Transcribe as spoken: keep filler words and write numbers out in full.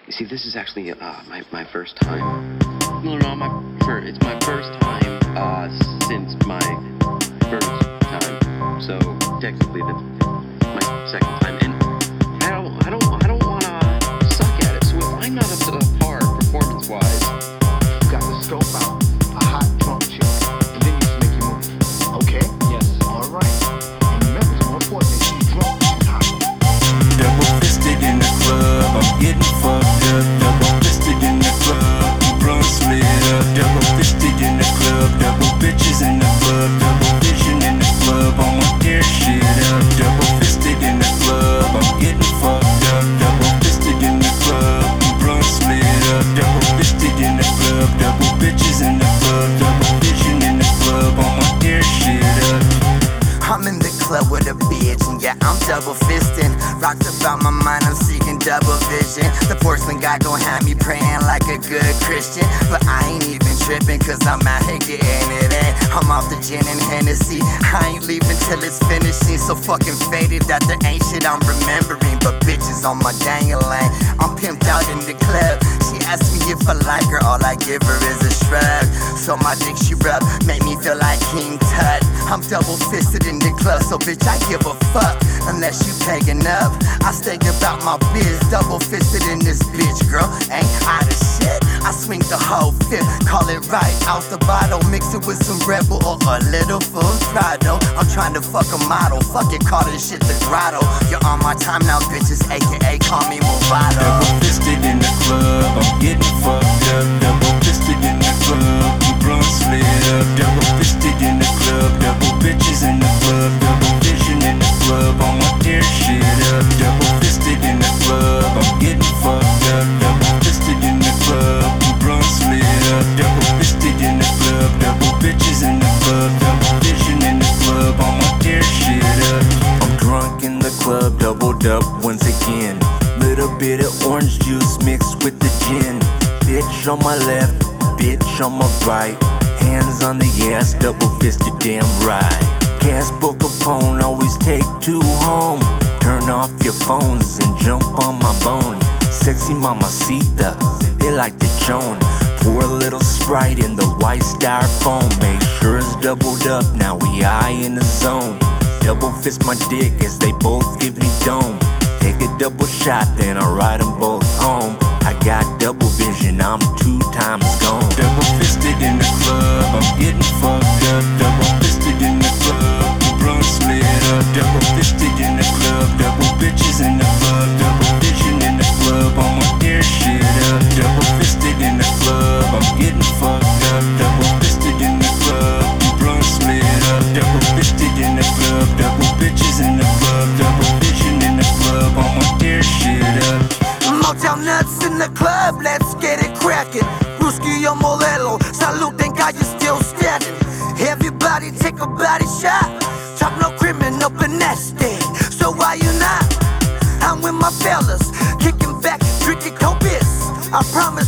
You see, this is actually uh, my, my first time. No, no, my first, it's my first time uh, since my first time. So technically, that's my second time. And I don't, I don't, I don't want to suck at it. So if I'm not up to the par performance-wise, you got to scope out a hot drunk chick, and then you just make your move. Okay? Yes. All right. And remember, it's more important that she's drunk, she's hot. Double fisted in the club, I'm getting fucked up. Double fisted in the club, blunt split up. Double fisted in the club, double bitches in the club, double vision in the club, I'ma tear shit up. Double fisted in the club, I'm getting fucked up. Double fisted in the club, blunt split up. Double fisted in the club, double bitches in the club, double vision in the club, I'ma tear shit up. I'm in the club with a bitch, and yeah, I'm double fisting. Rocked about my mind, I'm seeking double vision. The porcelain guy gon' have me praying like a good Christian, but I ain't even tripping, cause I'm out here getting it in. I'm off the gin and Hennessy, I ain't leaving till it's finishing. So fucking faded that there ain't shit I'm remembering, but bitches on my dangling. I'm pimped out in the club. She asked me if I like her, all I give her is a shrug. So my dick she rub, make me feel like King Tut. I'm double fisted in the club, so bitch I give a fuck unless you taking up. I stay about my biz, double fisted in this bitch, girl. Ain't out of shit. I swing the whole fifth, call it right out the bottle, mix it with some Rebel or a little full throttle. I'm trying to fuck a model, fuck it, call this shit the grotto. You're on my time now, bitches, aka call me Movado. Double fisted in the club, I'm getting fucked up. Double fisted in the club, we blunt split up. Double fisted in the club, double bitches in the club, double vision in the club, I'ma tear shit up. Double fisted in the club, I'm getting fucked up. Double fisted in the club, we blunt split up. Double fisted in the club, double bitches in the club, double vision in the club, I'ma tear shit up. I'm drunk in the club, doubled up once again. Little bit of orange juice mixed with the gin. Bitch on my left, bitch on my right. Hands on the ass, double fisted, damn right. Gas book Capone, always take two home. Turn off your phones and jump on my bone. Sexy mamacita, they like the Joan. Pour a little Sprite in the white styrofoam. Make sure it's doubled up, now we high in the zone. Double fist my dick as they both give me dome. Take a double shot, then I ride them both home. I got double vision, I'm two times gone. Double fisted in the club, I'm getting fucked up. Double fisted in the club, we blunt split up. Double fisted in the club, double bitches in the club, double vision in the club, I'ma tear shit up. Double fisted in the club, I'm getting fucked up. Double fisted in the club, we blunt split up. Double fisted in the club, double bitches in the club, double vision in the club, I'ma tear shit up. Motel nuts in the club, let's get it crackin'. Ruski o modelo, salud, thank God you're still standing. Everybody take a body shot. Talk no criminal, but nasty. So why you not? I'm with my fellas, kicking back, drinking copious. I promise